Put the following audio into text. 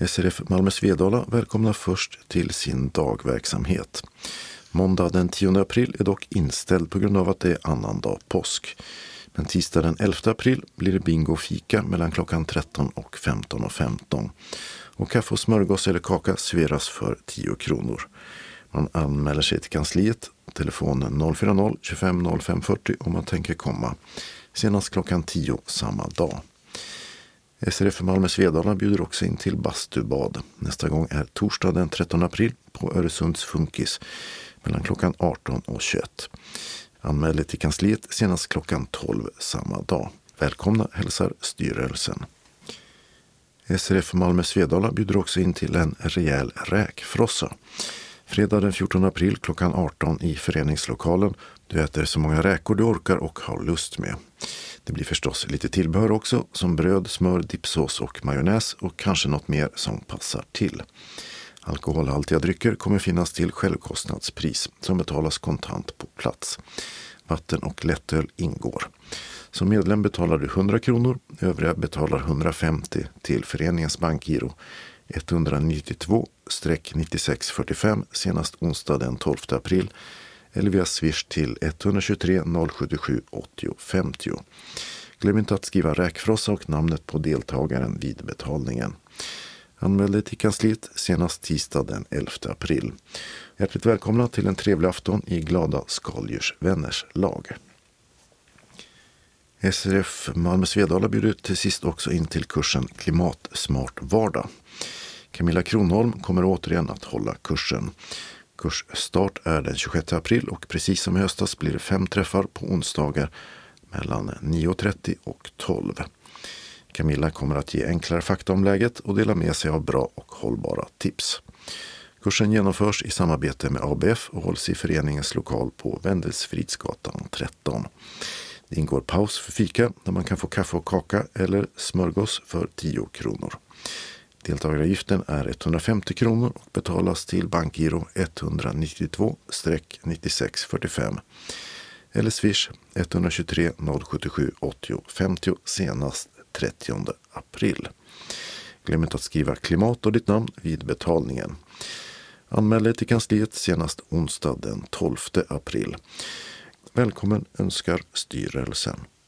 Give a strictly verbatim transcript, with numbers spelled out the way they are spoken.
S R F Malmö Svedala välkomnar först till sin dagverksamhet. Måndag den tionde april är dock inställd på grund av att det är annandag påsk. Men tisdag den elfte april blir det bingo och fika mellan klockan tretton och femton och femton. Och kaffe och smörgås eller kaka serveras för tio kronor. Man anmäler sig till kansliet, telefonen noll fyra noll tjugofem noll fem fyrtio om man tänker komma. Senast klockan tio samma dag. S R F Malmö Svedala bjuder också in till bastubad. Nästa gång är torsdag den trettonde april på Öresunds Funkis mellan klockan arton och tjugoett. Anmäl dig till kansliet senast klockan tolv samma dag. Välkomna hälsar styrelsen. S R F Malmö Svedala bjuder också in till en rejäl räkfrossa. Fredag den fjortonde april klockan arton i föreningslokalen. Du äter så många räkor du orkar och har lust med. Det blir förstås lite tillbehör också, som bröd, smör, dipsås och majonnäs och kanske något mer som passar till. Alkoholhaltiga drycker kommer finnas till självkostnadspris som betalas kontant på plats. Vatten och lättöl ingår. Som medlem betalar du hundra kronor, övriga betalar hundrafemtio till föreningens bankgiro ett nio två nittiosex fyrtiofem senast onsdag den tolfte april eller via swish till ett två tre noll sju sju åttio femtio. Glöm inte att skriva räkfrossa och namnet på deltagaren vid betalningen. Anmäl dig till kansliet senast tisdag den elfte april. Hjärtligt välkomna till en trevlig afton i glada skaldjursvänners lag. S R F Malmö Svedala bjuder till sist också in till kursen Klimatsmart vardag. Camilla Kronholm kommer återigen att hålla kursen. Kursstart är den tjugosjätte april och precis som i höstas blir det fem träffar på onsdagar mellan nio trettio och tolv. Camilla kommer att ge enklare fakta om läget och dela med sig av bra och hållbara tips. Kursen genomförs i samarbete med A B F och hålls i föreningens lokal på Wendelsfridsgatan tretton. Det ingår paus för fika där man kan få kaffe och kaka eller smörgås för tio kronor. Deltagaravgiften är etthundrafemtio kronor och betalas till bankgiro ett nio två nittiosex fyrtiofem eller swish ett två tre noll sju sju åttio femtio senast trettionde april. Glöm inte att skriva klimat och ditt namn vid betalningen. Anmäl dig till kansliet senast onsdag den tolfte april. Välkommen önskar styrelsen.